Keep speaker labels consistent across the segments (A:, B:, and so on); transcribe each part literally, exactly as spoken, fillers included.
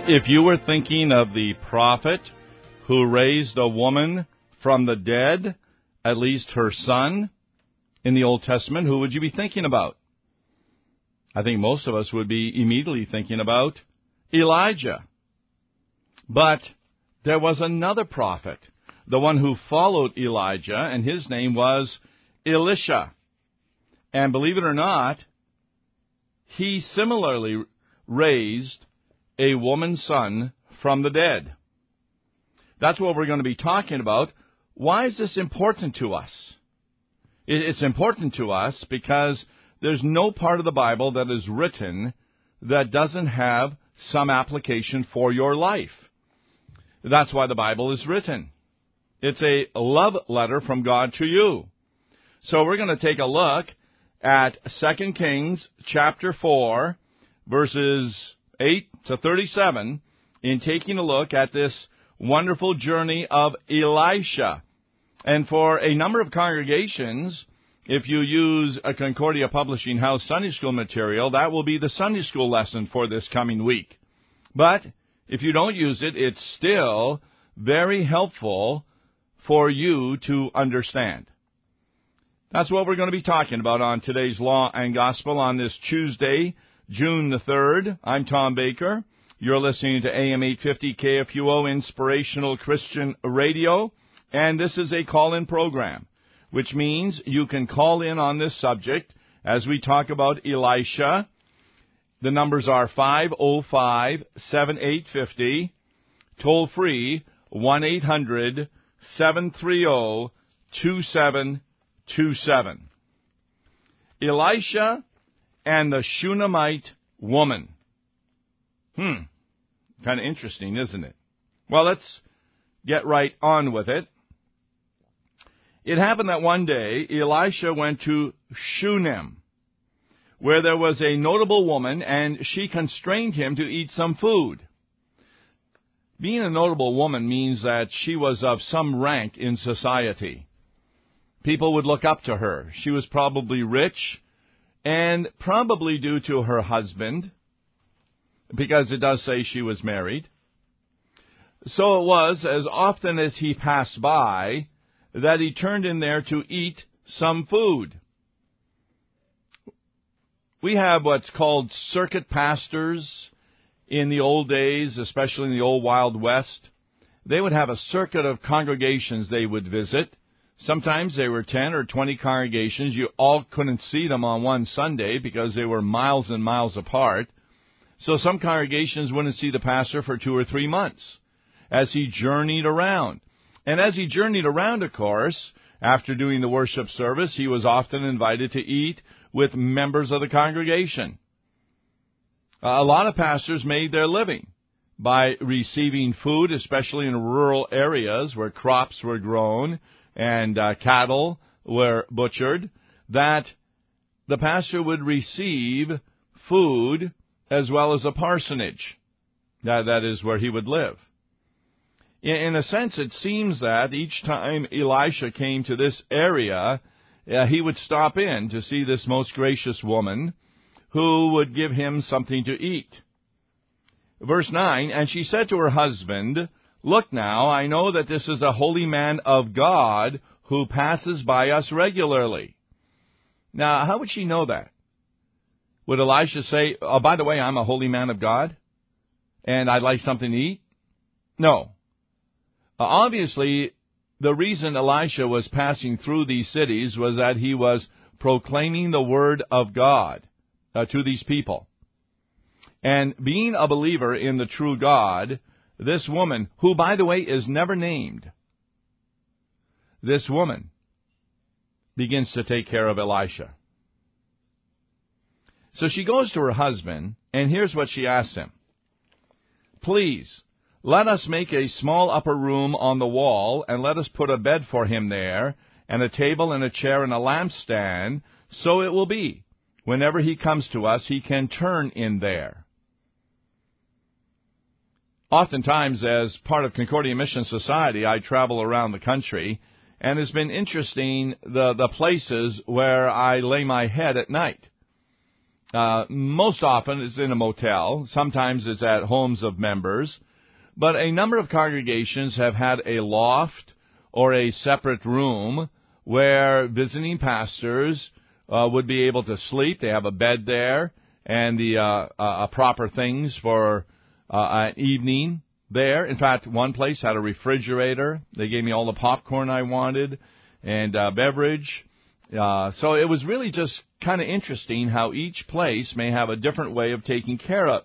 A: If you were thinking of the prophet who raised a woman from the dead, at least her son, in the Old Testament, who would you be thinking about? I think most of us would be immediately thinking about Elijah. But there was another prophet, the one who followed Elijah, and his name was Elisha. And believe it or not, he similarly raised a woman's son from the dead. That's what we're going to be talking about. Why is this important to us? It's important to us because there's no part of the Bible that is written that doesn't have some application for your life. That's why the Bible is written. It's a love letter from God to you. So we're going to take a look at Second Kings chapter four, verses eight to thirty-seven, in taking a look at this wonderful journey of Elisha. And for a number of congregations, if you use a Concordia Publishing House Sunday School material, that will be the Sunday School lesson for this coming week. But if you don't use it, it's still very helpful for you to understand. That's what we're going to be talking about on today's Law and Gospel on this Tuesday, June the third. I'm Tom Baker. You're listening to A M eight fifty K F U O Inspirational Christian Radio, and this is a call-in program, which means you can call in on this subject as we talk about Elisha. The numbers are five oh five, seven eight five oh, toll free one eight hundred, seven three zero, two seven two seven. Elisha and the Shunammite woman. Hmm. Kind of interesting, isn't it? Well, let's get right on with it. It happened that one day, Elisha went to Shunem, where there was a notable woman, and she constrained him to eat some food. Being a notable woman means that she was of some rank in society. People would look up to her. She was probably rich, and probably due to her husband, because it does say she was married. So it was, as often as he passed by, that he turned in there to eat some food. We have what's called circuit pastors in the old days, especially in the old Wild West. They would have a circuit of congregations they would visit. Sometimes they were ten or twenty congregations. You all couldn't see them on one Sunday because they were miles and miles apart. So some congregations wouldn't see the pastor for two or three months as he journeyed around. And as he journeyed around, of course, after doing the worship service, he was often invited to eat with members of the congregation. A lot of pastors made their living by receiving food, especially in rural areas where crops were grown and uh, cattle were butchered, that the pastor would receive food as well as a parsonage. That, that is where he would live. In, in a sense, it seems that each time Elisha came to this area, uh, he would stop in to see this most gracious woman who would give him something to eat. Verse nine, and she said to her husband, "Look now, I know that this is a holy man of God who passes by us regularly." Now, how would she know that? Would Elisha say, "Oh, by the way, I'm a holy man of God, and I'd like something to eat"? No. Uh, obviously, the reason Elisha was passing through these cities was that he was proclaiming the word of God uh, to these people. And being a believer in the true God, this woman, who, by the way, is never named, this woman begins to take care of Elisha. So she goes to her husband, and here's what she asks him. "Please, let us make a small upper room on the wall, and let us put a bed for him there, and a table and a chair and a lampstand, so it will be, whenever he comes to us, he can turn in there." Oftentimes, as part of Concordia Mission Society, I travel around the country, and it's been interesting the, the places where I lay my head at night. Uh, most often it's in a motel. Sometimes it's at homes of members. But a number of congregations have had a loft or a separate room where visiting pastors uh, would be able to sleep. They have a bed there and the uh, uh, proper things for uh, an evening there. In fact, one place had a refrigerator. They gave me all the popcorn I wanted and uh, beverage. Uh, so it was really just kind of interesting how each place may have a different way of taking care of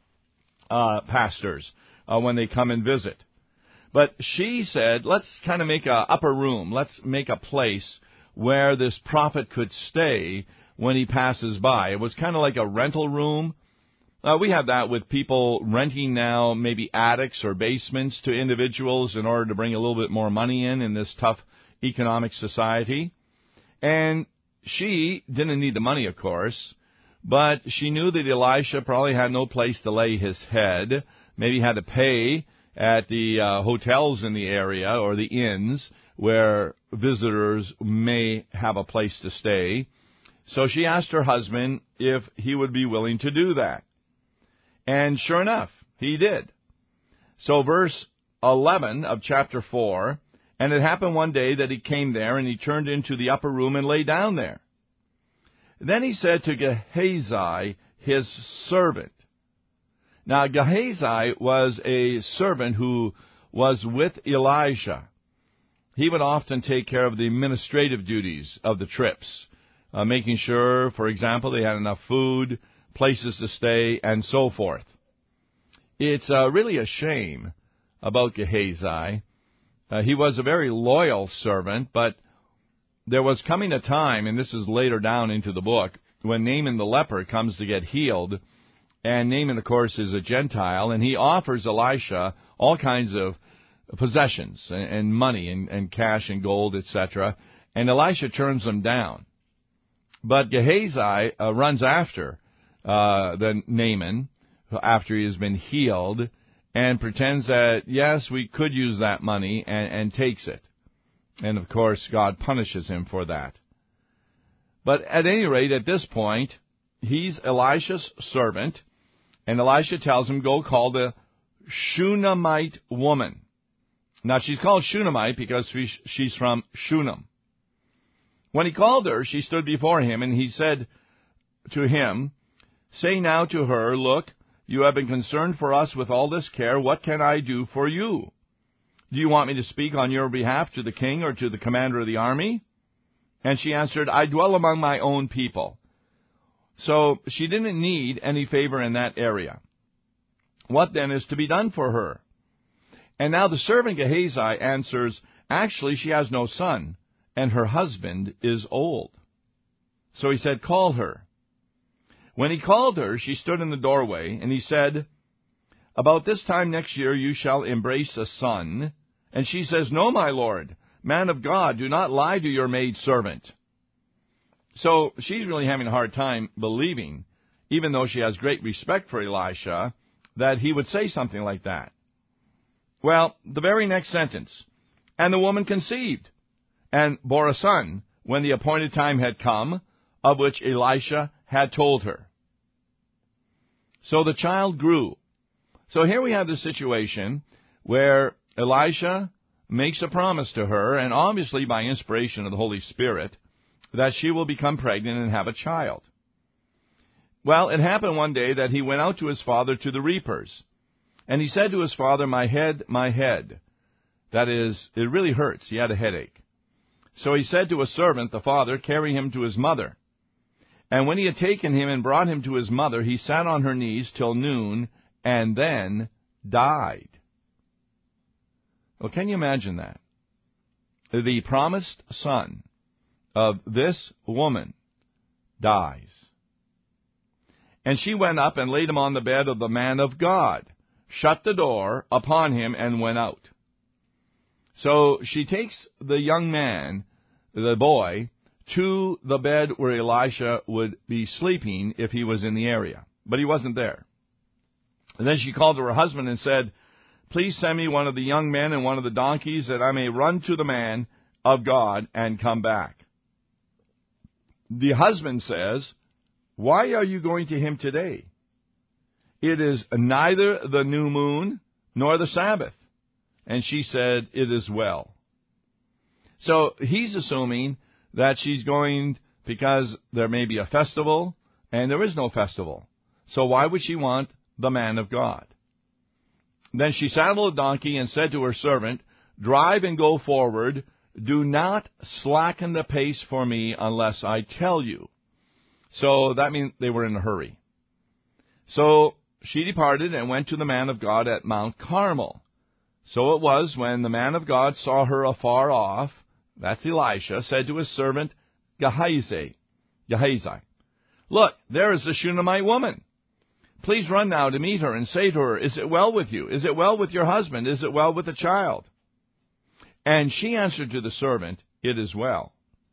A: uh, pastors uh, when they come and visit. But she said, let's kind of make a upper room. Let's make a place where this prophet could stay when he passes by. It was kind of like a rental room. Uh, we have that with people renting now maybe attics or basements to individuals in order to bring a little bit more money in in this tough economic society. And she didn't need the money, of course, but she knew that Elisha probably had no place to lay his head. Maybe had to pay at the uh, hotels in the area or the inns where visitors may have a place to stay. So she asked her husband if he would be willing to do that. And sure enough, he did. So verse eleven of chapter four, and it happened one day that he came there, and he turned into the upper room and lay down there. Then he said to Gehazi, his servant. Now, Gehazi was a servant who was with Elijah. He would often take care of the administrative duties of the trips, uh, making sure, for example, they had enough food, places to stay, and so forth. It's uh, really a shame about Gehazi. Uh, he was a very loyal servant, but there was coming a time, and this is later down into the book, when Naaman the leper comes to get healed. And Naaman, of course, is a Gentile, and he offers Elisha all kinds of possessions and, and money and, and cash and gold, et cetera. And Elisha turns them down. But Gehazi uh, runs after uh, the Naaman after he has been healed and pretends that, yes, we could use that money, and, and takes it. And, of course, God punishes him for that. But at any rate, at this point, he's Elisha's servant, and Elisha tells him, go call the Shunammite woman. Now, she's called Shunammite because she's from Shunem. When he called her, she stood before him, and he said to him, say now to her, look, you have been concerned for us with all this care. What can I do for you? Do you want me to speak on your behalf to the king or to the commander of the army? And she answered, I dwell among my own people. So she didn't need any favor in that area. What then is to be done for her? And now the servant Gehazi answers, actually she has no son, and her husband is old. So he said, call her. When he called her, she stood in the doorway, and he said, about this time next year you shall embrace a son. And she says, no, my lord, man of God, do not lie to your maidservant. So she's really having a hard time believing, even though she has great respect for Elisha, that he would say something like that. Well, the very next sentence, and the woman conceived, and bore a son when the appointed time had come, of which Elisha had told her. So the child grew. So here we have the situation where Elisha makes a promise to her, and obviously by inspiration of the Holy Spirit, that she will become pregnant and have a child. Well, it happened one day that he went out to his father to the reapers, and he said to his father, my head, my head. That is, it really hurts. He had a headache. So he said to a servant, the father, carry him to his mother. And when he had taken him and brought him to his mother, he sat on her knees till noon, and then died. Well, can you imagine that? The promised son of this woman dies. And she went up and laid him on the bed of the man of God, shut the door upon him, and went out. So she takes the young man, the boy, to the bed where Elisha would be sleeping if he was in the area. But he wasn't there. And then she called to her husband and said, please send me one of the young men and one of the donkeys, that I may run to the man of God and come back. The husband says, why are you going to him today? It is neither the new moon nor the Sabbath. And she said, it is well. So he's assuming that she's going because there may be a festival, and there is no festival. So why would she want the man of God? Then she saddled a donkey and said to her servant, drive and go forward. Do not slacken the pace for me unless I tell you. So that means they were in a hurry. So she departed and went to the man of God at Mount Carmel. So it was when the man of God saw her afar off, that's Elisha, said to his servant Gehazi, Gehazi, look, there is the Shunammite woman. Please run now to meet her and say to her, is it well with you? Is it well with your husband? Is it well with the child? And she answered to the servant, it is well.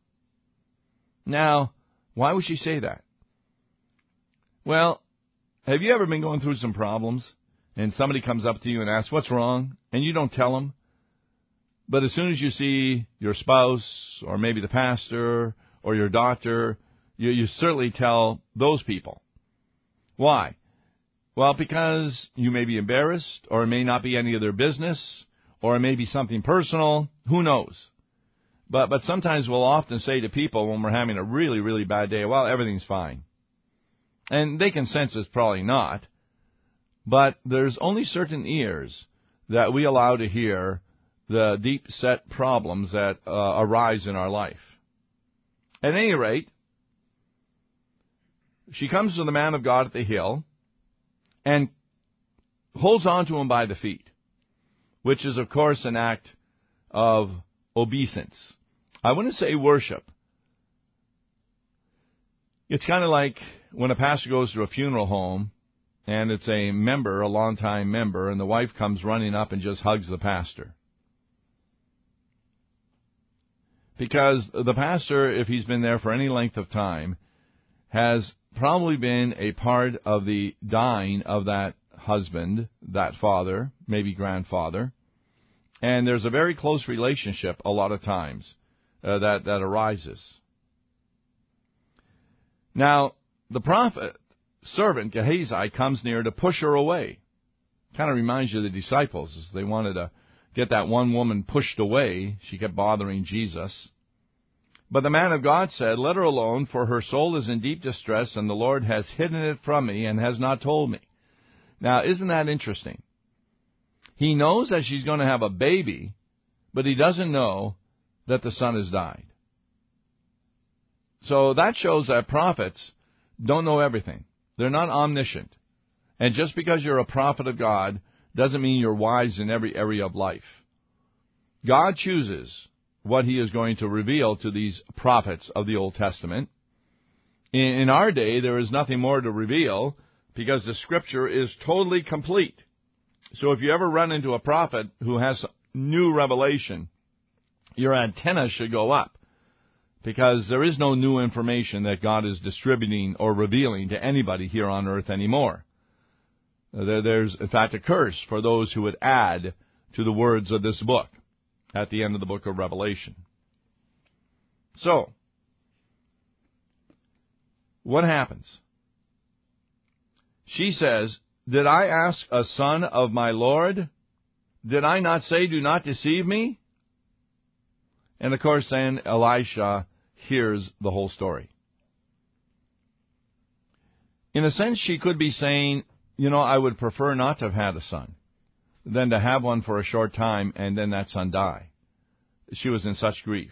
A: Now, why would she say that? Well, have you ever been going through some problems and somebody comes up to you and asks, what's wrong? And you don't tell them. But as soon as you see your spouse or maybe the pastor or your doctor, you, you certainly tell those people. Why? Well, because you may be embarrassed, or it may not be any of their business, or it may be something personal. Who knows? But but sometimes we'll often say to people when we're having a really, really bad day, well, everything's fine. And they can sense it's probably not. But there's only certain ears that we allow to hear the deep-set problems that uh, arise in our life. At any rate, she comes to the man of God at the hill and holds on to him by the feet, which is, of course, an act of obeisance. I wouldn't say worship. It's kind of like when a pastor goes to a funeral home and it's a member, a longtime member, and the wife comes running up and just hugs the pastor. Because the pastor, if he's been there for any length of time, has probably been a part of the dying of that husband, that father, maybe grandfather. And there's a very close relationship a lot of times uh, that, that arises. Now, the prophet, servant Gehazi, comes near to push her away. Kind of reminds you of the disciples. As they wanted to get that one woman pushed away. She kept bothering Jesus. But the man of God said, let her alone, for her soul is in deep distress, and the Lord has hidden it from me and has not told me. Now, isn't that interesting? He knows that she's going to have a baby, but he doesn't know that the son has died. So that shows that prophets don't know everything. They're not omniscient. And just because you're a prophet of God doesn't mean you're wise in every area of life. God chooses what he is going to reveal to these prophets of the Old Testament. In, in our day, there is nothing more to reveal because the Scripture is totally complete. So if you ever run into a prophet who has new revelation, your antenna should go up because there is no new information that God is distributing or revealing to anybody here on earth anymore. There, there's, in fact, a curse for those who would add to the words of this book at the end of the book of Revelation. So, what happens? She says, did I ask a son of my Lord? Did I not say, do not deceive me? And of course, then Elisha hears the whole story. In a sense, she could be saying, you know, I would prefer not to have had a son than to have one for a short time and then that son die. She was in such grief.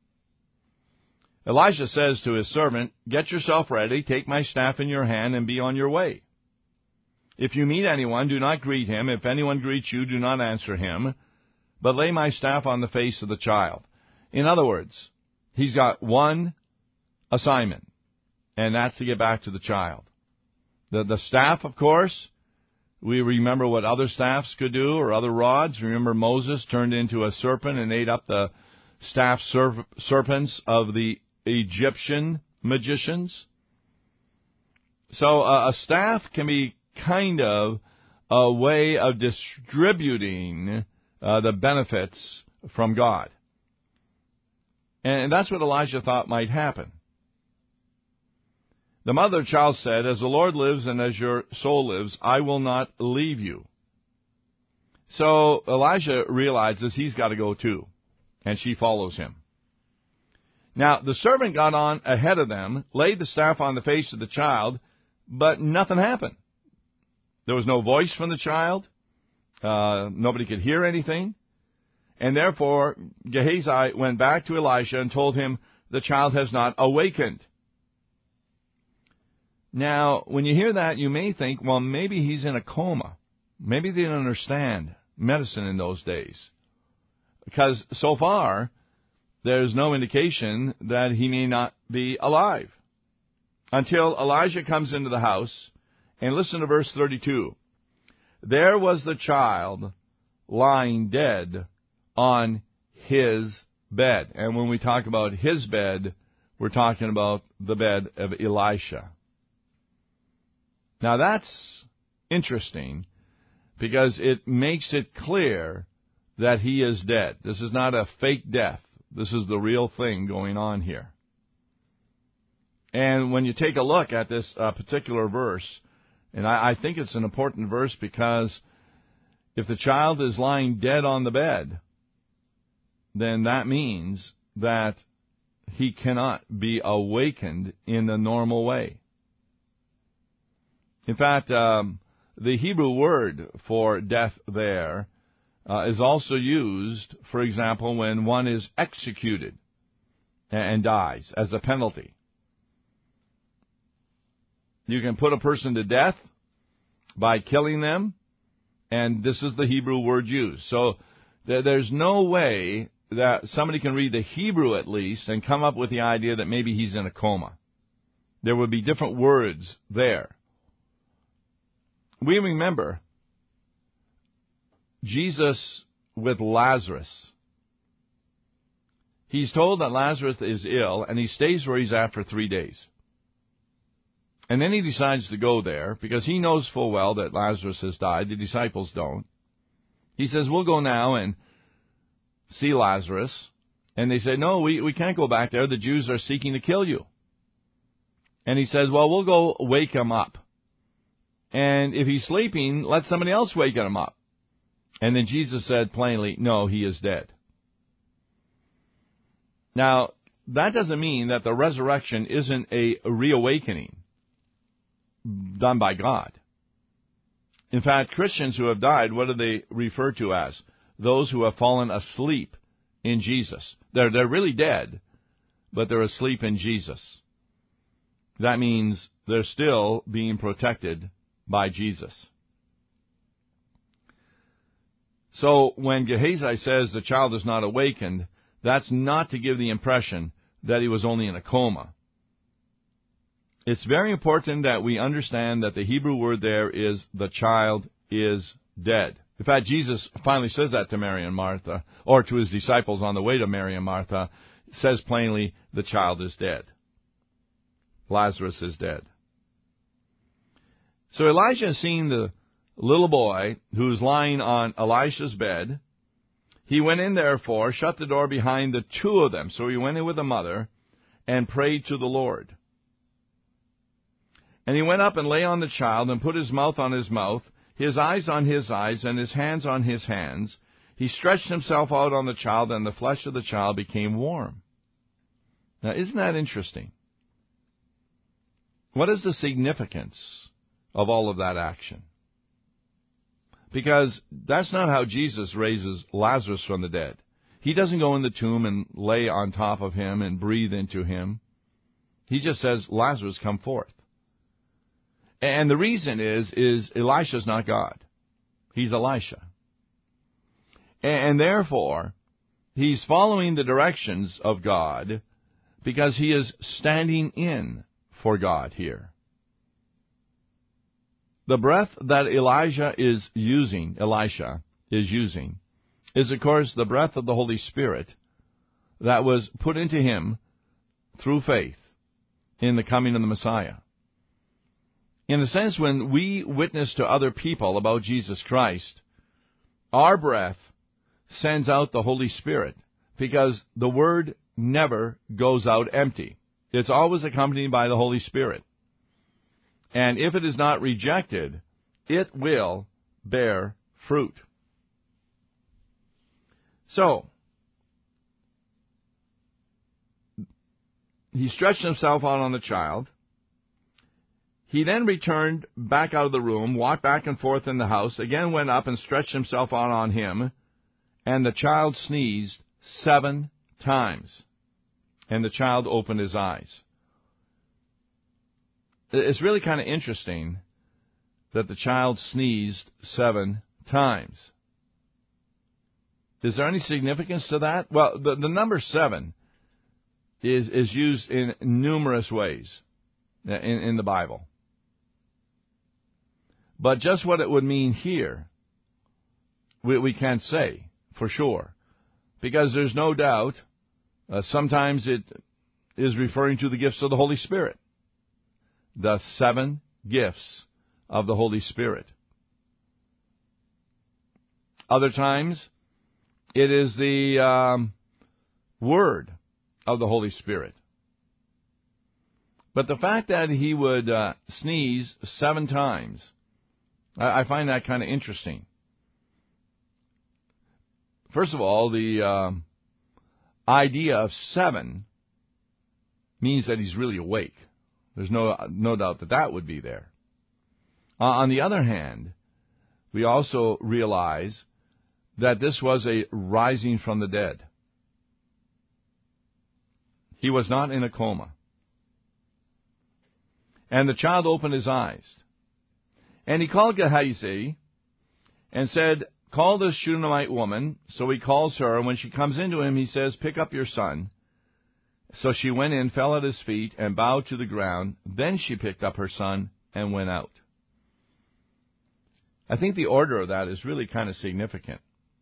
A: Elisha says to his servant, get yourself ready, take my staff in your hand, and be on your way. If you meet anyone, do not greet him. If anyone greets you, do not answer him, but lay my staff on the face of the child. In other words, he's got one assignment, and that's to get back to the child. The, the staff, of course, we remember what other staffs could do, or other rods. Remember Moses turned into a serpent and ate up the staff serp- serpents of the Egyptian magicians. So uh, a staff can be kind of a way of distributing uh, the benefits from God. And that's what Elijah thought might happen. The mother of the child said, "As the Lord lives and as your soul lives, I will not leave you." So Elijah realizes he's got to go too, and she follows him. Now, the servant got on ahead of them, laid the staff on the face of the child, but nothing happened. There was no voice from the child. Uh, nobody could hear anything. And therefore, Gehazi went back to Elisha and told him, "The child has not awakened." Now, when you hear that, you may think, well, maybe he's in a coma. Maybe they didn't understand medicine in those days. Because so far, there's no indication that he may not be alive. Until Elijah comes into the house, and listen to verse thirty-two. There was the child lying dead on his bed. And when we talk about his bed, we're talking about the bed of Elisha. Now that's interesting because it makes it clear that he is dead. This is not a fake death. This is the real thing going on here. And when you take a look at this uh, particular verse, and I, I think it's an important verse because if the child is lying dead on the bed, then that means that he cannot be awakened in the normal way. In fact, um, the Hebrew word for death there uh, is also used, for example, when one is executed and dies as a penalty. You can put a person to death by killing them, and this is the Hebrew word used. So th- there's no way that somebody can read the Hebrew at least and come up with the idea that maybe he's in a coma. There would be different words there. We remember Jesus with Lazarus. He's told that Lazarus is ill, and he stays where he's at for three days. And then he decides to go there because he knows full well that Lazarus has died. The disciples don't. He says, "We'll go now and see Lazarus." And they say, "No, we, we can't go back there. The Jews are seeking to kill you." And he says, "Well, we'll go wake him up. And if he's sleeping, let somebody else wake him up." And then Jesus said plainly, "No, he is dead." Now, that doesn't mean that the resurrection isn't a reawakening done by God. In fact, Christians who have died, what do they refer to as? Those who have fallen asleep in Jesus. They're, they're really dead, but they're asleep in Jesus. That means they're still being protected by Jesus. So when Gehazi says the child is not awakened, that's not to give the impression that he was only in a coma. It's very important that we understand that the Hebrew word there is the child is dead. In fact, Jesus finally says that to Mary and Martha, or to his disciples on the way to Mary and Martha, says plainly, the child is dead. Lazarus is dead. So Elijah has seen the little boy who's lying on Elisha's bed. He went in, therefore, shut the door behind the two of them. So he went in with the mother and prayed to the Lord. And he went up and lay on the child and put his mouth on his mouth, his eyes on his eyes, and his hands on his hands. He stretched himself out on the child, and the flesh of the child became warm. Now, isn't that interesting? What is the significance of all of that action? Because that's not how Jesus raises Lazarus from the dead. He doesn't go in the tomb and lay on top of him and breathe into him. He just says, "Lazarus, come forth." And the reason is, is Elisha's not God. He's Elisha. And therefore, he's following the directions of God because he is standing in for God here. The breath that Elijah is using, Elisha is using, is of course the breath of the Holy Spirit that was put into him through faith in the coming of the Messiah. In a sense, when we witness to other people about Jesus Christ, our breath sends out the Holy Spirit because the Word never goes out empty. It's always accompanied by the Holy Spirit. And if it is not rejected, it will bear fruit. So, he stretched himself out on the child. He then returned back out of the room, walked back and forth in the house, again went up and stretched himself out on him, and the child sneezed seven times. And the child opened his eyes. It's really kind of interesting that the child sneezed seven times. Is there any significance to that? Well, the, the number seven is, is used in numerous ways in, in the Bible. But just what it would mean here, we, we can't say for sure. Because there's no doubt, uh, sometimes it is referring to the gifts of the Holy Spirit. The seven gifts of the Holy Spirit. Other times, it is the um, Word of the Holy Spirit. But the fact that he would uh, sneeze seven times, I, I find that kind of interesting. First of all, the um, idea of seven means that he's really awake. There's no no doubt that that would be there. Uh, on the other hand, we also realize that this was a rising from the dead. He was not in a coma. And the child opened his eyes. And he called Gehazi and said, "Call this Shunammite woman." So he calls her, and when she comes into him, he says, "Pick up your son." So she went in, fell at his feet, and bowed to the ground. Then she picked up her son and went out. I think the order of that is really kind of significant.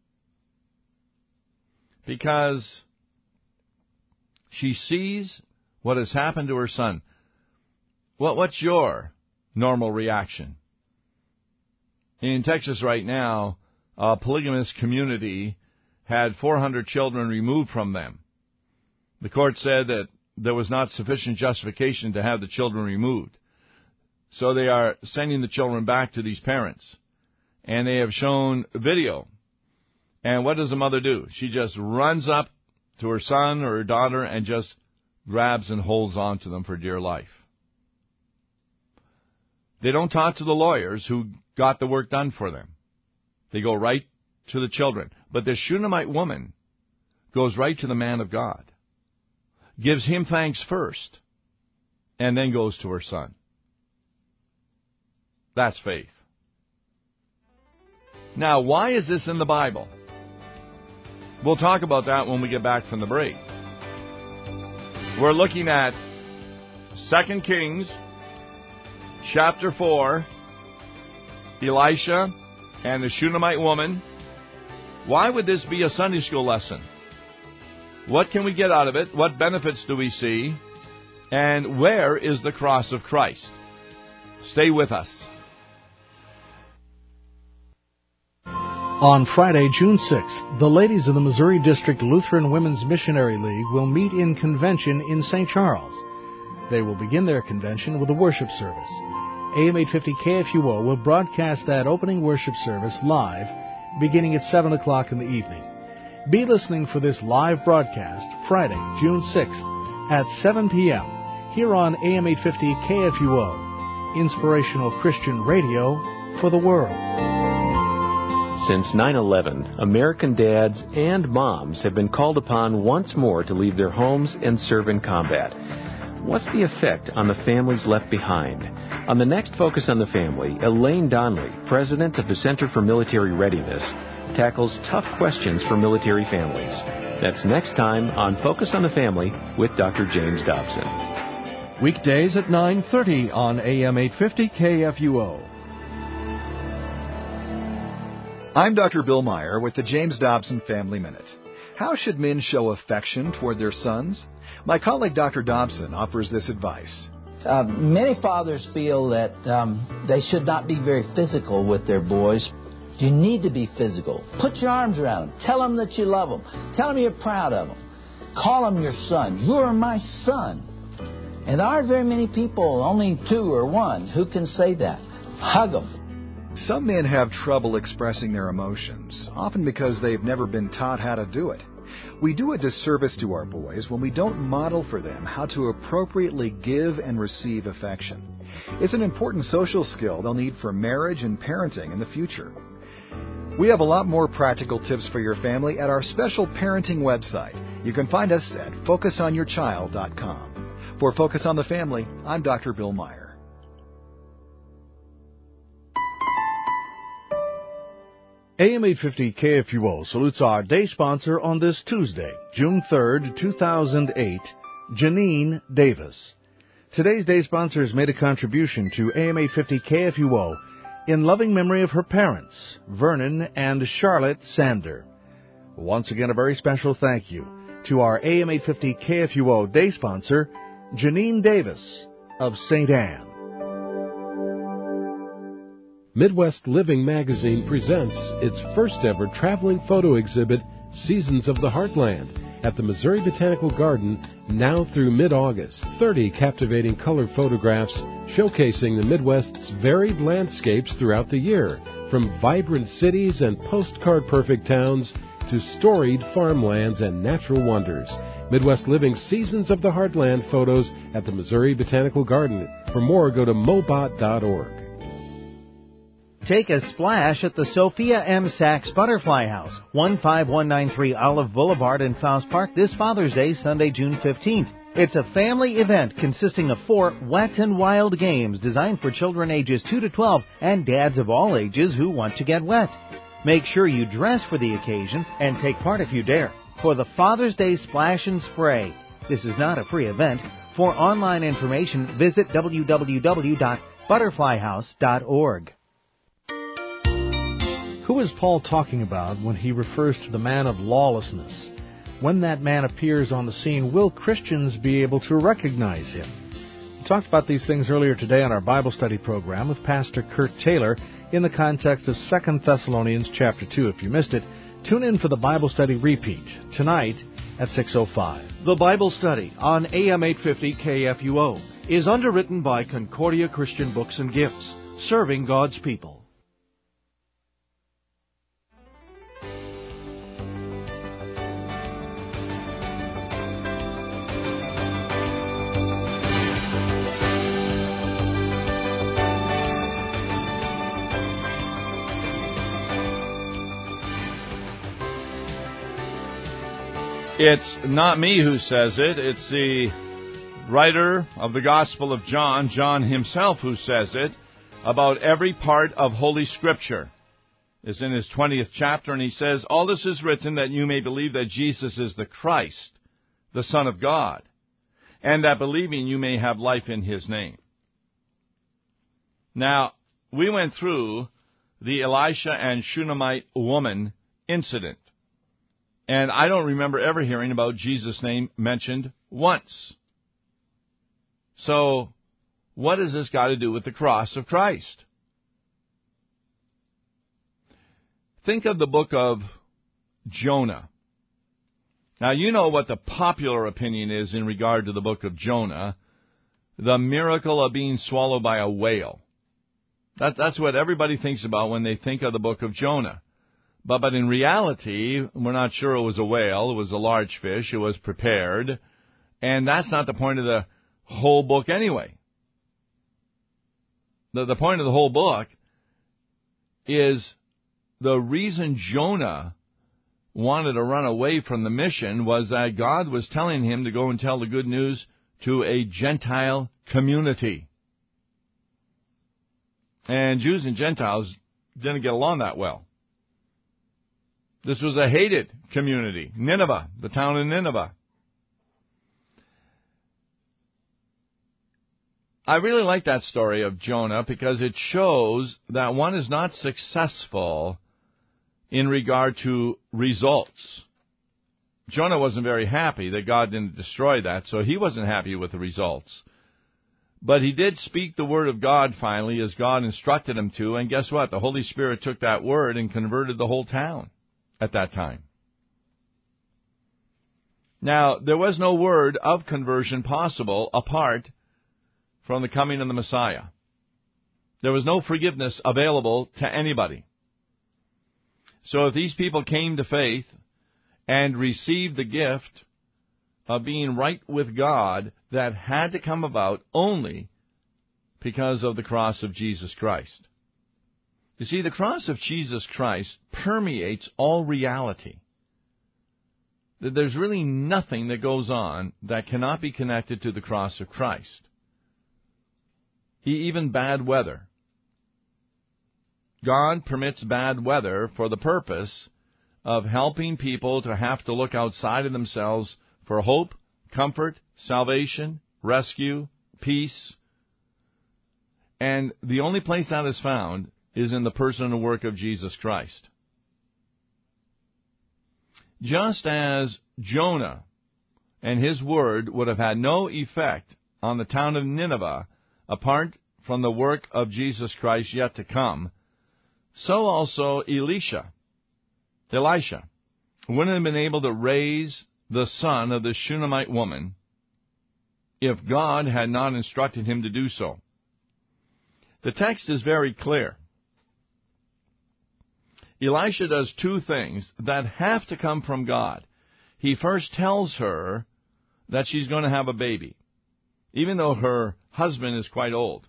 A: Because she sees what has happened to her son. Well, what's your normal reaction? In Texas right now, a polygamous community had four hundred children removed from them. The court said that there was not sufficient justification to have the children removed. So they are sending the children back to these parents. And they have shown video. And what does the mother do? She just runs up to her son or her daughter and just grabs and holds on to them for dear life. They don't talk to the lawyers who got the work done for them. They go right to the children. But the Shunammite woman goes right to the man of God, gives him thanks first, and then goes to her son. That's faith. Now, why is this in the Bible? We'll talk about that when we get back from the break. We're looking at Second Kings, chapter four, Elisha and the Shunammite woman. Why would this be a Sunday school lesson? What can we get out of it? What benefits do we see? And where is the cross of Christ? Stay with us.
B: On Friday, June sixth, the ladies of the Missouri District Lutheran Women's Missionary League will meet in convention in Saint Charles. They will begin their convention with a worship service. A M eight fifty K F U O will broadcast that opening worship service live, beginning at seven o'clock in the evening. Be listening for this live broadcast Friday, June sixth at seven p.m. here on A M eight fifty K F U O, inspirational Christian radio for the world.
C: Since nine eleven, American dads and moms have been called upon once more to leave their homes and serve in combat. What's the effect on the families left behind? On the next Focus on the Family, Elaine Donnelly, president of the Center for Military Readiness, tackles tough questions for military families. That's next time on Focus on the Family with Doctor James Dobson.
D: Weekdays at nine thirty on A M eight fifty K F U O. I'm Doctor Bill Meyer with the James Dobson Family Minute. How should men show affection toward their sons? My colleague Doctor Dobson offers this advice.
E: Uh, many fathers feel that um, they should not be very physical with their boys. You need to be physical. Put your arms around them. Tell them that you love them. Tell them you're proud of them. Call them your son. You are my son. And there aren't very many people, only two or one, who can say that. Hug them.
D: Some men have trouble expressing their emotions, often because they've never been taught how to do it. We do a disservice to our boys when we don't model for them how to appropriately give and receive affection. It's an important social skill they'll need for marriage and parenting in the future. We have a lot more practical tips for your family at our special parenting website. You can find us at focus on your child dot com. For Focus on the Family, I'm Doctor Bill Meyer.
B: A M eight fifty K F U O salutes our day sponsor on this Tuesday, June third, two thousand eight, Janine Davis. Today's day sponsor has made a contribution to A M eight fifty K F U O in loving memory of her parents, Vernon and Charlotte Sander. Once again, a very special thank you to our A M eight fifty K F U O day sponsor, Janine Davis of Saint Anne.
F: Midwest Living magazine presents its first ever traveling photo exhibit, Seasons of the Heartland, at the Missouri Botanical Garden now through mid-August. thirty captivating color photographs showcasing the Midwest's varied landscapes throughout the year, from vibrant cities and postcard-perfect towns to storied farmlands and natural wonders. Midwest Living Seasons of the Heartland photos at the Missouri Botanical Garden. For more, go to mobot dot org.
G: Take a splash at the Sophia M. Sachs Butterfly House, one five one nine three Olive Boulevard in Faust Park this Father's Day, Sunday, June fifteenth. It's a family event consisting of four wet and wild games designed for children ages two to twelve and dads of all ages who want to get wet. Make sure you dress for the occasion and take part if you dare for the Father's Day Splash and Spray. This is not a free event. For online information, visit w w w dot butterfly house dot org.
B: Who is Paul talking about when he refers to the man of lawlessness? When that man appears on the scene, will Christians be able to recognize him? We talked about these things earlier today on our Bible study program with Pastor Kurt Taylor in the context of Second Thessalonians chapter two. If you missed it, tune in for the Bible study repeat tonight at six oh five.
H: The Bible study on A M eight fifty K F U O is underwritten by Concordia Christian Books and Gifts, serving God's people.
A: It's not me who says it. It's the writer of the Gospel of John, John himself, who says it about every part of Holy Scripture. It's in his twentieth chapter, and he says, "All this is written that you may believe that Jesus is the Christ, the Son of God, and that believing you may have life in his name." Now, we went through the Elisha and Shunammite woman incident. And I don't remember ever hearing about Jesus' name mentioned once. So, what has this got to do with the cross of Christ? Think of the book of Jonah. Now, you know what the popular opinion is in regard to the book of Jonah. The miracle of being swallowed by a whale. That, that's what everybody thinks about when they think of the book of Jonah. But, but in reality, we're not sure it was a whale. It was a large fish. It was prepared. And that's not the point of the whole book anyway. The, the point of the whole book is the reason Jonah wanted to run away from the mission was that God was telling him to go and tell the good news to a Gentile community. And Jews and Gentiles didn't get along that well. This was a hated community. Nineveh, the town of Nineveh. I really like that story of Jonah because it shows that one is not successful in regard to results. Jonah wasn't very happy that God didn't destroy that, so he wasn't happy with the results. But he did speak the word of God finally as God instructed him to, and guess what? The Holy Spirit took that word and converted the whole town at that time. Now, there was no word of conversion possible apart from the coming of the Messiah. There was no forgiveness available to anybody. So if these people came to faith and received the gift of being right with God, that had to come about only because of the cross of Jesus Christ. You see, the cross of Jesus Christ permeates all reality. There's really nothing that goes on that cannot be connected to the cross of Christ. Even bad weather. God permits bad weather for the purpose of helping people to have to look outside of themselves for hope, comfort, salvation, rescue, peace. And the only place that is found is in the person and work of Jesus Christ. Just as Jonah and his word would have had no effect on the town of Nineveh apart from the work of Jesus Christ yet to come, so also Elisha, Elisha, wouldn't have been able to raise the son of the Shunammite woman if God had not instructed him to do so. The text is very clear. Elisha does two things that have to come from God. He first tells her that she's going to have a baby, even though her husband is quite old.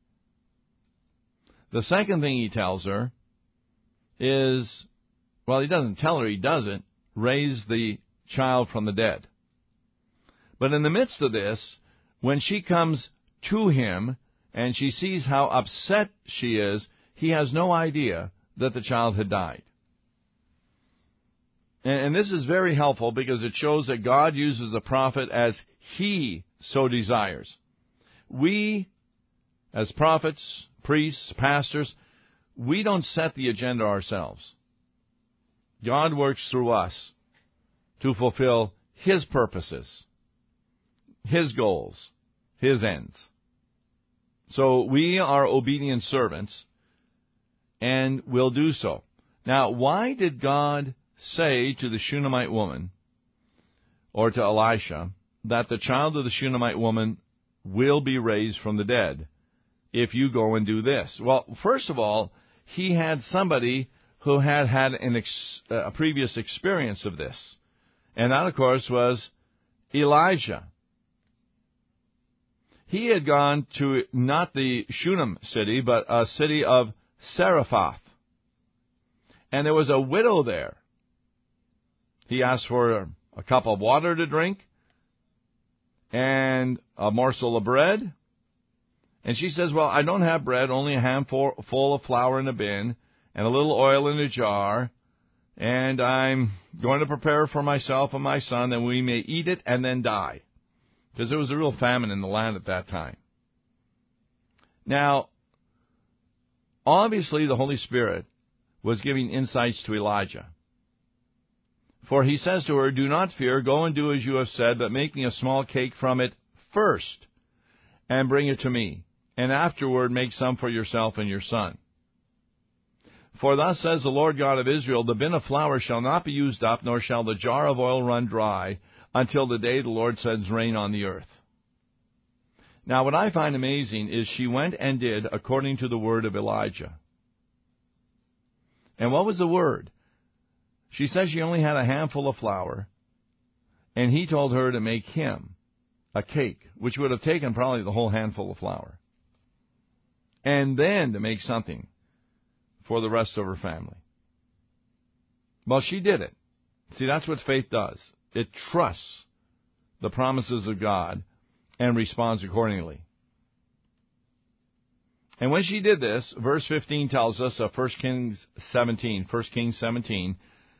A: The second thing he tells her is, well, he doesn't tell her, he doesn't, raise the child from the dead. But in the midst of this, when she comes to him and she sees how upset she is, he has no idea that the child had died. And this is very helpful because it shows that God uses the prophet as He so desires. We, as prophets, priests, pastors, we don't set the agenda ourselves. God works through us to fulfill His purposes, His goals, His ends. So we are obedient servants, and will do so. Now, why did God say to the Shunammite woman, or to Elisha, that the child of the Shunammite woman will be raised from the dead if you go and do this? Well, first of all, he had somebody who had had an ex- a previous experience of this. And that, of course, was Elijah. He had gone to not the Shunem city, but a city of Zarephath. And there was a widow there. He asked for a cup of water to drink and a morsel of bread. And she says, well, I don't have bread, only a handful full of flour in a bin and a little oil in a jar. And I'm going to prepare for myself and my son that we may eat it and then die. Because there was a real famine in the land at that time. Now, obviously the Holy Spirit was giving insights to Elijah. For he says to her, do not fear, go and do as you have said, but make me a small cake from it first, and bring it to me, and afterward make some for yourself and your son. For thus says the Lord God of Israel, the bin of flour shall not be used up, nor shall the jar of oil run dry, until the day the Lord sends rain on the earth. Now, what I find amazing is she went and did according to the word of Elijah. And what was the word? She says she only had a handful of flour, and he told her to make him a cake, which would have taken probably the whole handful of flour, and then to make something for the rest of her family. Well, she did it. See, that's what faith does. It trusts the promises of God and responds accordingly. And when she did this, verse fifteen tells us of First Kings seventeen, First Kings seventeen,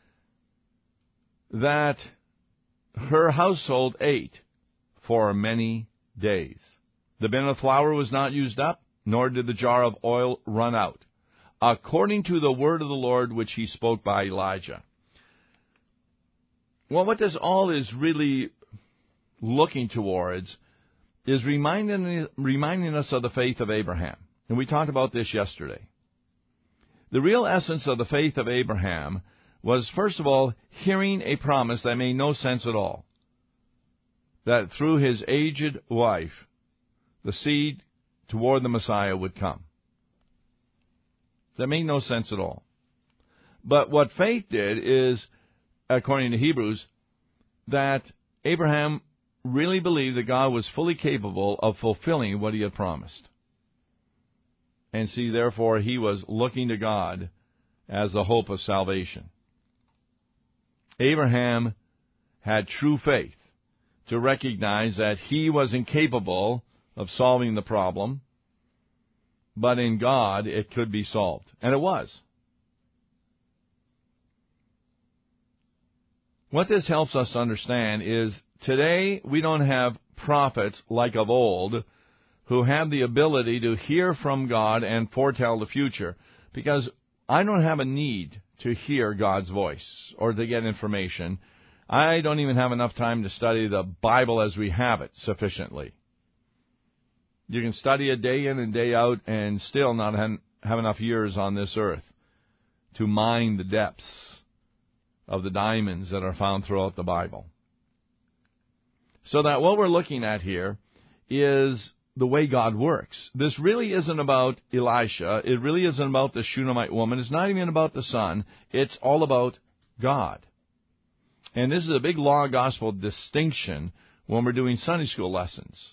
A: that her household ate for many days. The bin of flour was not used up, nor did the jar of oil run out, according to the word of the Lord which he spoke by Elijah. Well, what this all is really looking towards is reminding, reminding us of the faith of Abraham. And we talked about this yesterday. The real essence of the faith of Abraham was, first of all, hearing a promise that made no sense at all. that through his aged wife, the seed toward the Messiah would come. That made no sense at all. But what faith did is, according to Hebrews, that Abraham really believed that God was fully capable of fulfilling what he had promised. And see, therefore, he was looking to God as the hope of salvation. Abraham had true faith to recognize that he was incapable of solving the problem, but in God it could be solved. And it was. What this helps us understand is today we don't have prophets like of old who have the ability to hear from God and foretell the future, because I don't have a need to hear God's voice or to get information. I don't even have enough time to study the Bible as we have it sufficiently. You can study it day in and day out and still not have enough years on this earth to mine the depths of the diamonds that are found throughout the Bible. So that what we're looking at here is the way God works. This really isn't about Elisha. It really isn't about the Shunammite woman. It's not even about the son. It's all about God. And this is a big law gospel distinction when we're doing Sunday school lessons.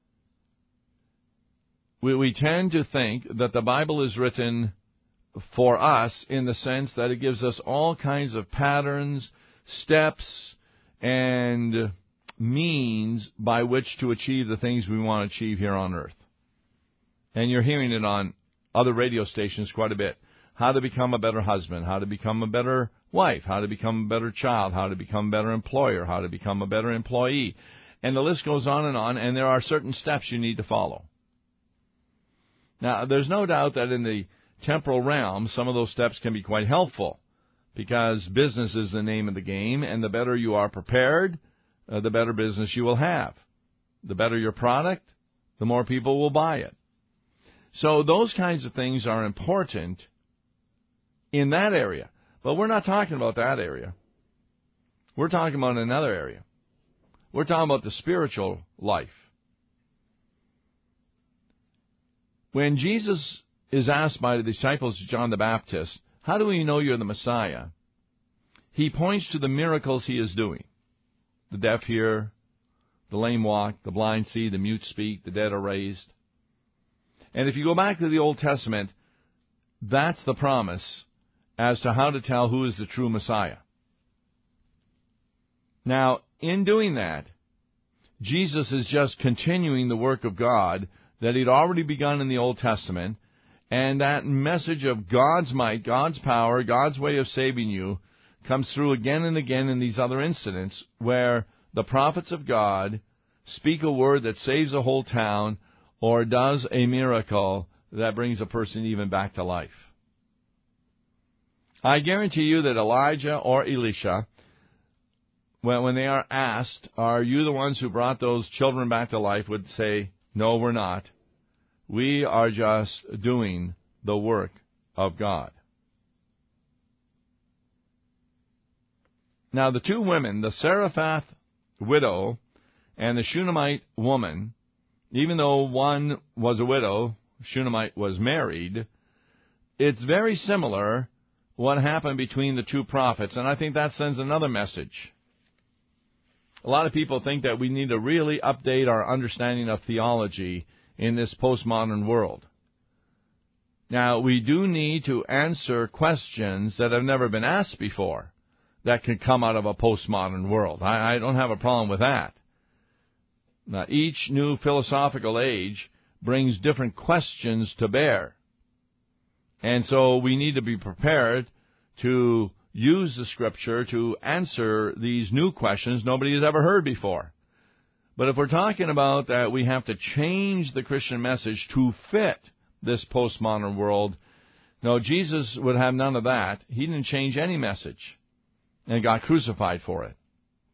A: We, we tend to think that the Bible is written for us in the sense that it gives us all kinds of patterns, steps, and means by which to achieve the things we want to achieve here on earth. And you're hearing it on other radio stations quite a bit. How to become a better husband, how to become a better wife, how to become a better child, how to become a better employer, how to become a better employee. And the list goes on and on, and there are certain steps you need to follow. Now, there's no doubt that in the temporal realm, some of those steps can be quite helpful, because business is the name of the game, and the better you are prepared, uh, the better business you will have. The better your product, the more people will buy it. So those kinds of things are important in that area. But we're not talking about that area. We're talking about another area. We're talking about the spiritual life. When Jesus is asked by the disciples of John the Baptist, how do we know you're the Messiah? He points to the miracles he is doing. The deaf hear, the lame walk, the blind see, the mute speak, the dead are raised. And if you go back to the Old Testament, that's the promise as to how to tell who is the true Messiah. Now, in doing that, Jesus is just continuing the work of God that he'd already begun in the Old Testament, and that message of God's might, God's power, God's way of saving you comes through again and again in these other incidents where the prophets of God speak a word that saves a whole town or does a miracle that brings a person even back to life. I guarantee you that Elijah or Elisha, when, when they are asked, are you the ones who brought those children back to life, would say, no, we're not. We are just doing the work of God. Now, the two women, the Zarephath widow and the Shunammite woman, even though one was a widow, Shunammite was married, it's very similar what happened between the two prophets, and I think that sends another message. A lot of people think that we need to really update our understanding of theology in this postmodern world. Now, we do need to answer questions that have never been asked before that could come out of a postmodern world. I, I don't have a problem with that. Now, each new philosophical age brings different questions to bear. And so we need to be prepared to use the Scripture to answer these new questions nobody has ever heard before. But if we're talking about that we have to change the Christian message to fit this postmodern world, no, Jesus would have none of that. He didn't change any message and got crucified for it.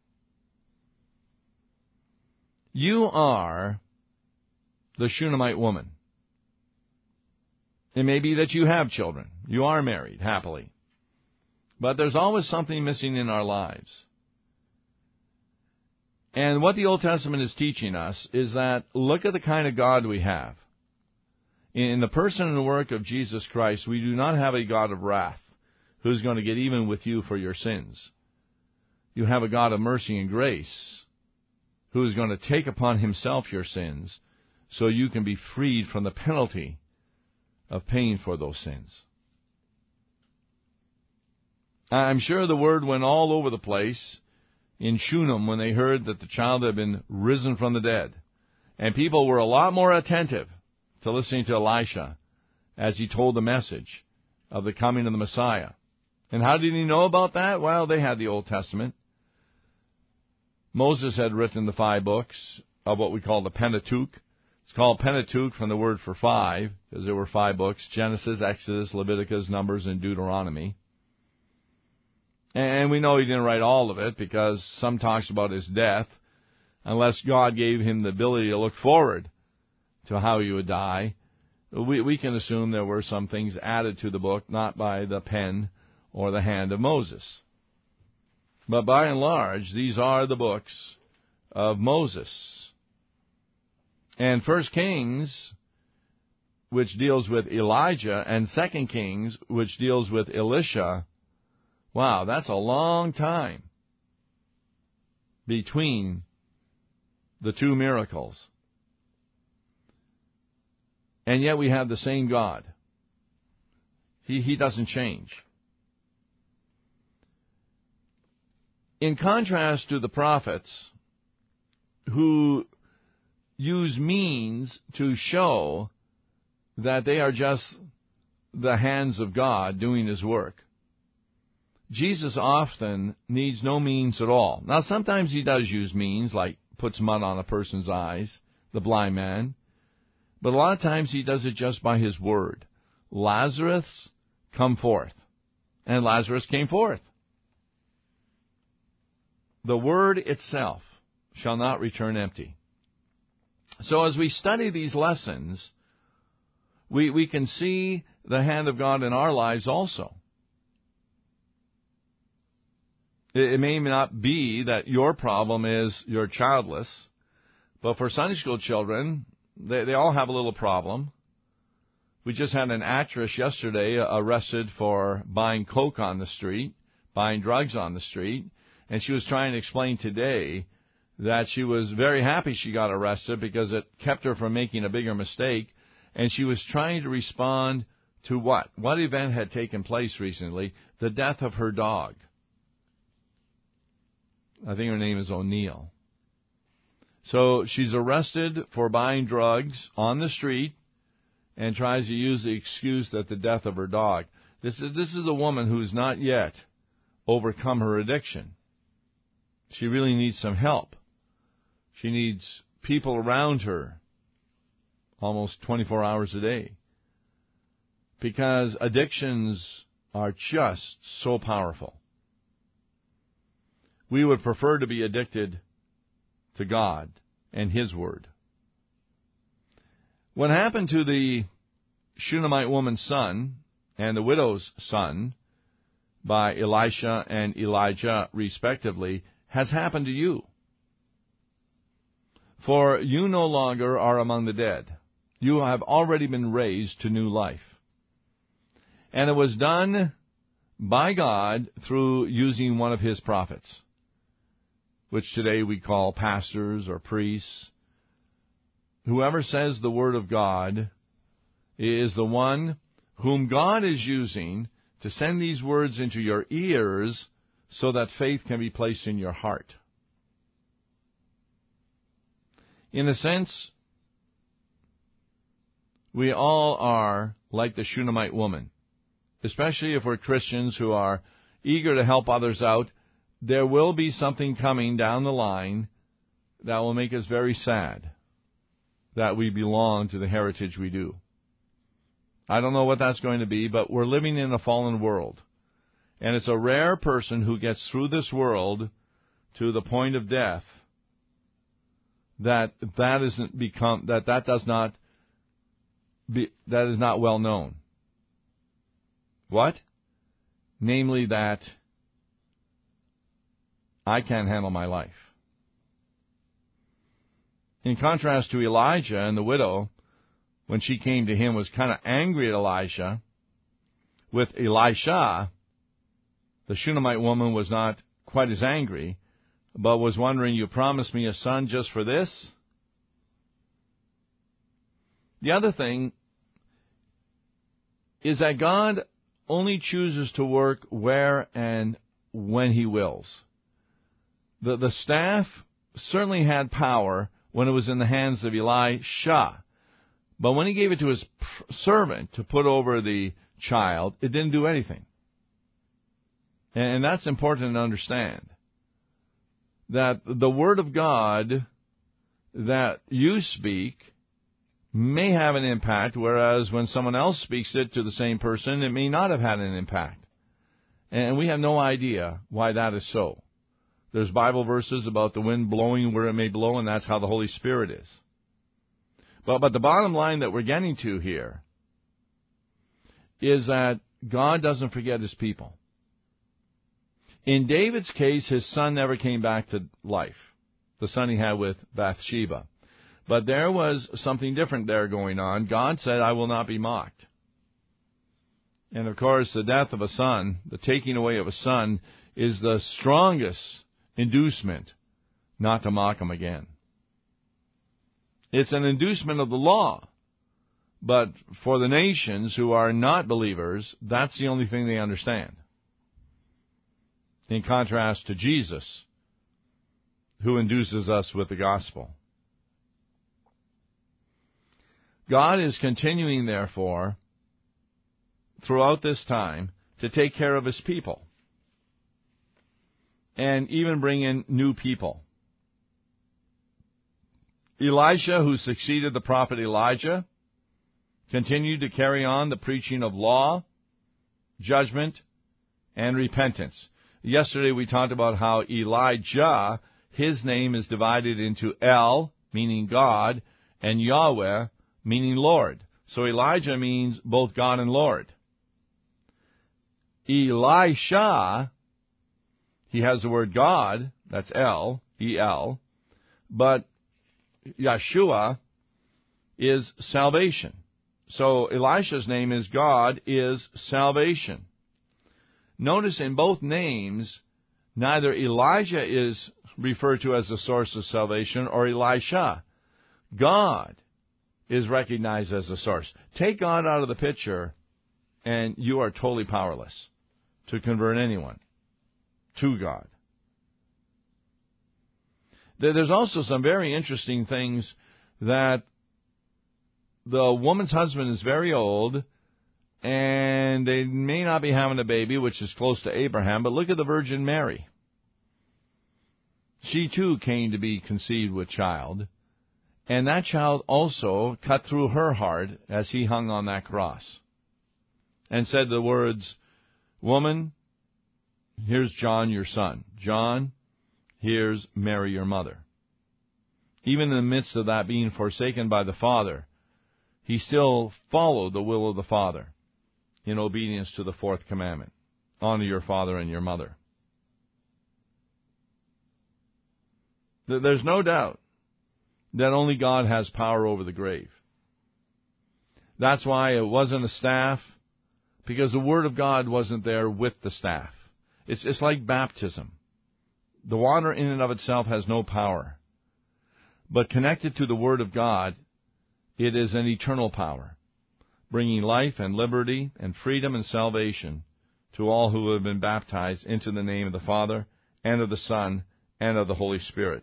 A: You are the Shunammite woman. It may be that you have children. You are married, happily. But there's always something missing in our lives. And what the Old Testament is teaching us is that look at the kind of God we have. In the person and the work of Jesus Christ, we do not have a God of wrath who's going to get even with you for your sins. You have a God of mercy and grace who is going to take upon himself your sins so you can be freed from the penalty of paying for those sins. I'm sure the word went all over the place in Shunem when they heard that the child had been risen from the dead. And people were a lot more attentive to listening to Elisha as he told the message of the coming of the Messiah. And how did he know about that? Well, they had the Old Testament. Moses had written the five books of what we call the Pentateuch. It's called Pentateuch from the word for five, because there were five books: Genesis, Exodus, Leviticus, Numbers, and Deuteronomy. And we know he didn't write all of it, because some talks about his death, unless God gave him the ability to look forward to how he would die. We, we can assume there were some things added to the book, not by the pen or the hand of Moses. But by and large, these are the books of Moses. And First Kings, which deals with Elijah, and Second Kings, which deals with Elisha, wow, that's a long time between the two miracles. And yet we have the same God. He, he doesn't change. In contrast to the prophets, who use means to show that they are just the hands of God doing his work, Jesus often needs no means at all. Now, sometimes he does use means, like puts mud on a person's eyes, the blind man. But a lot of times he does it just by his word. Lazarus, come forth. And Lazarus came forth. The word itself shall not return empty. So as we study these lessons, we, we can see the hand of God in our lives also. It, it may not be that your problem is you're childless, but for Sunday school children, they, they all have a little problem. We just had an actress yesterday arrested for buying coke on the street, buying drugs on the street, and she was trying to explain today that she was very happy she got arrested because it kept her from making a bigger mistake, and she was trying to respond to what? What event had taken place recently? The death of her dog. I think her name is O'Neill. So she's arrested for buying drugs on the street and tries to use the excuse that the death of her dog. This is, this is a woman who's not yet overcome her addiction. She really needs some help. She needs people around her almost twenty-four hours a day, because addictions are just so powerful. We would prefer to be addicted to God and His Word. What happened to the Shunammite woman's son and the widow's son by Elisha and Elijah, respectively, has happened to you. For you no longer are among the dead. You have already been raised to new life. And it was done by God through using one of His prophets, which today we call pastors or priests. Whoever says the word of God is the one whom God is using to send these words into your ears so that faith can be placed in your heart. In a sense, we all are like the Shunammite woman, especially if we're Christians who are eager to help others out. There will be something coming down the line that will make us very sad that we belong to the heritage we do. I don't know what that's going to be, but we're living in a fallen world. And it's a rare person who gets through this world to the point of death that that isn't become that that does not be that is not well known. What? Namely that I can't handle my life. In contrast to Elijah and the widow, when she came to him, was kind of angry at Elisha. With Elisha, the Shunammite woman was not quite as angry, but was wondering, you promised me a son just for this? The other thing is that God only chooses to work where and when He wills. The, the staff certainly had power when it was in the hands of Elisha, but when he gave it to his servant to put over the child, it didn't do anything. And that's important to understand. That the Word of God that you speak may have an impact, whereas when someone else speaks it to the same person, it may not have had an impact. And we have no idea why that is so. There's Bible verses about the wind blowing where it may blow, and that's how the Holy Spirit is. But, but the bottom line that we're getting to here is that God doesn't forget His people. In David's case, his son never came back to life, the son he had with Bathsheba. But there was something different there going on. God said, I will not be mocked. And of course, the death of a son, the taking away of a son, is the strongest inducement not to mock him again. It's an inducement of the law. But for the nations who are not believers, that's the only thing they understand. In contrast to Jesus, who induces us with the gospel. God is continuing, therefore, throughout this time, to take care of His people. And even bring in new people. Elisha, who succeeded the prophet Elijah, continued to carry on the preaching of law, judgment, and repentance. Yesterday we talked about how Elijah, his name is divided into El, meaning God, and Yahweh, meaning Lord. So Elijah means both God and Lord. Elisha, he has the word God, that's El, E L, but Yeshua is salvation. So Elisha's name is God is salvation. Notice in both names, neither Elijah is referred to as the source of salvation or Elisha. God is recognized as the source. Take God out of the picture, and you are totally powerless to convert anyone to God. There's also some very interesting things that the woman's husband is very old, and they may not be having a baby, which is close to Abraham, but look at the Virgin Mary. She too came to be conceived with child, and that child also cut through her heart as he hung on that cross and said the words, Woman, here's John your son. John, here's Mary your mother. Even in the midst of that being forsaken by the Father, he still followed the will of the Father in obedience to the fourth commandment. Honor your father and your mother. There's no doubt that only God has power over the grave. That's why it wasn't a staff, because the Word of God wasn't there with the staff. It's, it's like baptism. The water in and of itself has no power. But connected to the Word of God, it is an eternal power, bringing life and liberty and freedom and salvation to all who have been baptized into the name of the Father and of the Son and of the Holy Spirit.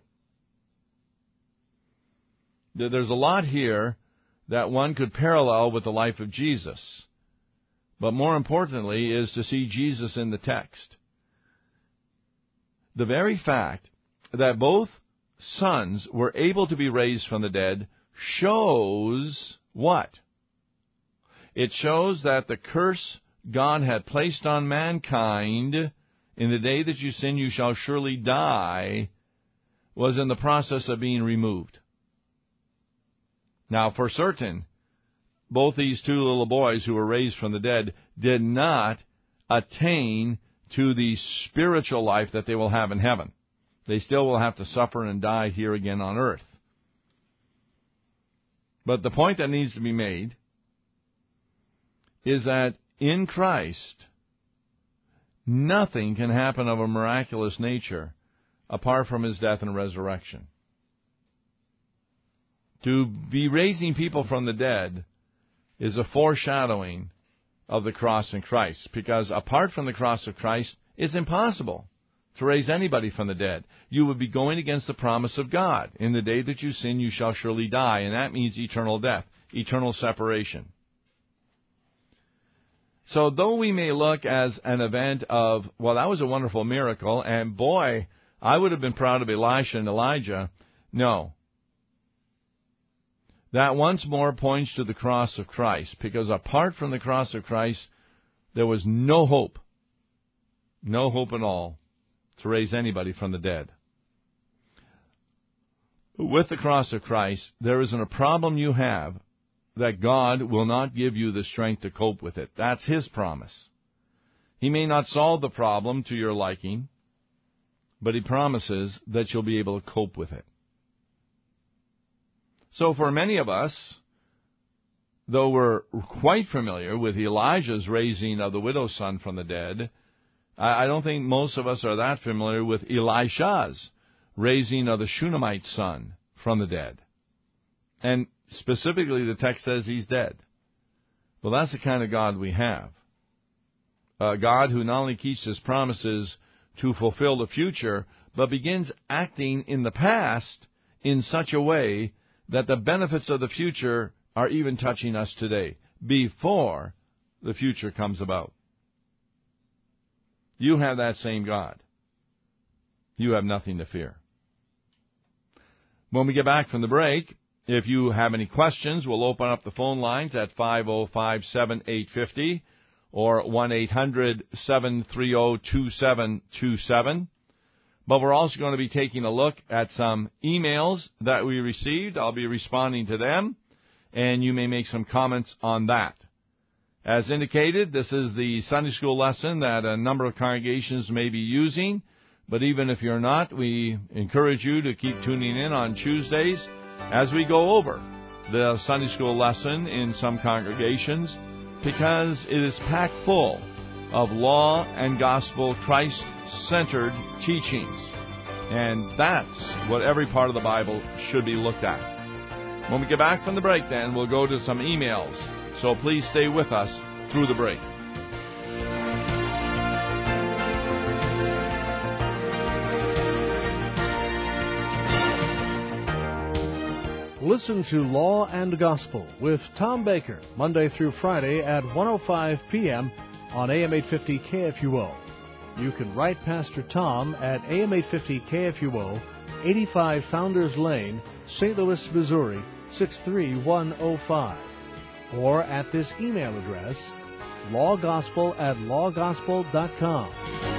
A: There's a lot here that one could parallel with the life of Jesus. But more importantly is to see Jesus in the text. The very fact that both sons were able to be raised from the dead shows what? It shows that the curse God had placed on mankind, in the day that you sin you shall surely die, was in the process of being removed. Now, for certain, both these two little boys who were raised from the dead did not attain to the spiritual life that they will have in heaven. They still will have to suffer and die here again on earth. But the point that needs to be made is that in Christ, nothing can happen of a miraculous nature apart from his death and resurrection. To be raising people from the dead is a foreshadowing of the cross in Christ, because apart from the cross of Christ, it's impossible to raise anybody from the dead. You would be going against the promise of God. In the day that you sin, you shall surely die, and that means eternal death, eternal separation. So though we may look as an event of, well, that was a wonderful miracle, and boy, I would have been proud of Elisha and Elijah, no. That once more points to the cross of Christ, because apart from the cross of Christ, there was no hope, no hope at all to raise anybody from the dead. With the cross of Christ, there isn't a problem you have that God will not give you the strength to cope with it. That's his promise. He may not solve the problem to your liking, but he promises that you'll be able to cope with it. So for many of us, though we're quite familiar with Elijah's raising of the widow's son from the dead, I don't think most of us are that familiar with Elisha's raising of the Shunammite son from the dead. And specifically, the text says he's dead. Well, that's the kind of God we have. A God who not only keeps his promises to fulfill the future, but begins acting in the past in such a way that the benefits of the future are even touching us today, before the future comes about. You have that same God. You have nothing to fear. When we get back from the break, if you have any questions, we'll open up the phone lines at five oh five, seven eight five oh or one eight hundred, seven three oh, two seven two seven. But we're also going to be taking a look at some emails that we received. I'll be responding to them, and you may make some comments on that. As indicated, this is the Sunday school lesson that a number of congregations may be using, but even if you're not, we encourage you to keep tuning in on Tuesdays as we go over the Sunday school lesson in some congregations, because it is packed full of law and gospel, Christ-centered teachings. And that's what every part of the Bible should be looked at. When we get back from the break, then, we'll go to some emails. So please stay with us through the break.
B: Listen to Law and Gospel with Tom Baker, Monday through Friday at one oh five p.m. on A M eight fifty K F U O. You can write Pastor Tom at A M eight fifty K F U O, eighty-five Founders Lane, Saint Louis, Missouri, six three one oh five. Or at this email address, lawgospel at lawgospel dot com.